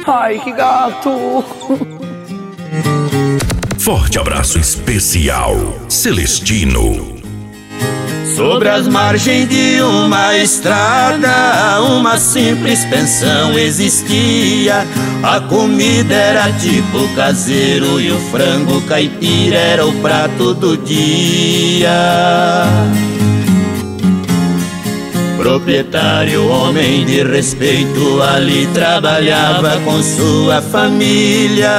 Ai, que gato. Forte abraço especial, Celestino. Sobre as margens de uma estrada, uma simples pensão existia. A comida era tipo caseiro e o frango caipira era o prato do dia. Proprietário, homem de respeito, ali trabalhava com sua família.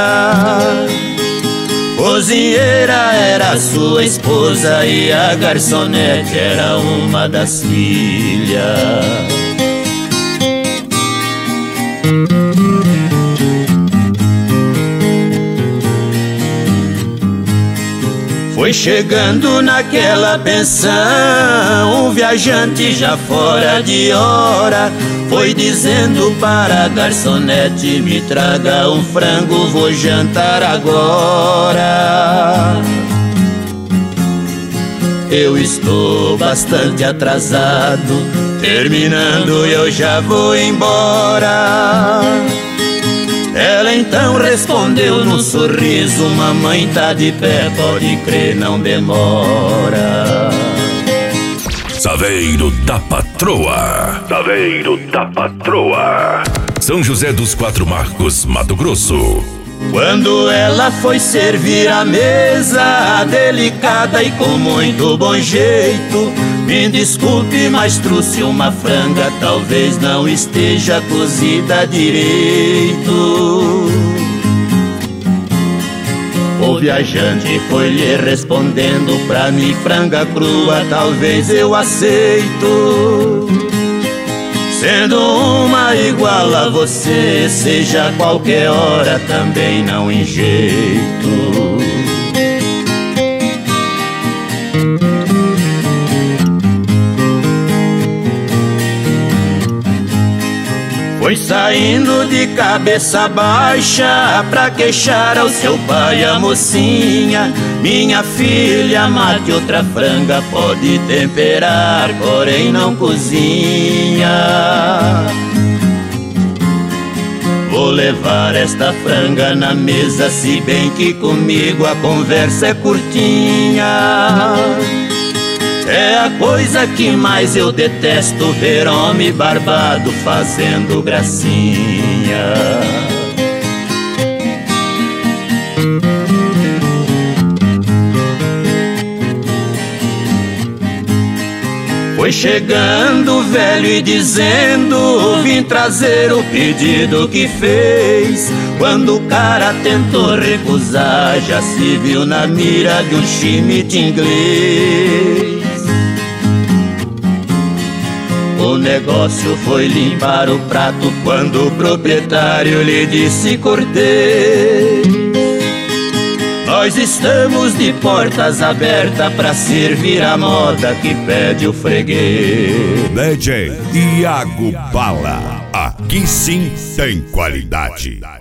Cozinheira era sua esposa e a garçonete era uma das filhas. Foi chegando naquela pensão um viajante já fora de hora. Foi dizendo para a garçonete: me traga um frango, vou jantar agora. Eu estou bastante atrasado, terminando eu já vou embora. Ela então respondeu num sorriso: mamãe tá de pé, pode crer, não demora. Saveiro da Patroa. Saveiro da Patroa. São José dos Quatro Marcos, Mato Grosso. Quando ela foi servir a mesa, delicada e com muito bom jeito: me desculpe, mas trouxe uma franga, talvez não esteja cozida direito. O viajante foi lhe respondendo: pra mim franga crua talvez eu aceito. Sendo uma igual a você, seja qualquer hora também não em jeito. Foi saindo de cabeça baixa pra queixar ao seu pai a mocinha: minha filha, mate outra franga, pode temperar, porém não cozinha. Vou levar esta franga na mesa, se bem que comigo a conversa é curtinha. É a coisa que mais eu detesto, ver homem barbado fazendo gracinha. Foi chegando o velho e dizendo: vim trazer o pedido que fez. Quando o cara tentou recusar, já se viu na mira de um chimite inglês. O negócio foi limpar o prato quando o proprietário lhe disse: cortei. Nós estamos de portas abertas pra servir a moda que pede o freguês. DJ Iago Bala, aqui sim tem qualidade.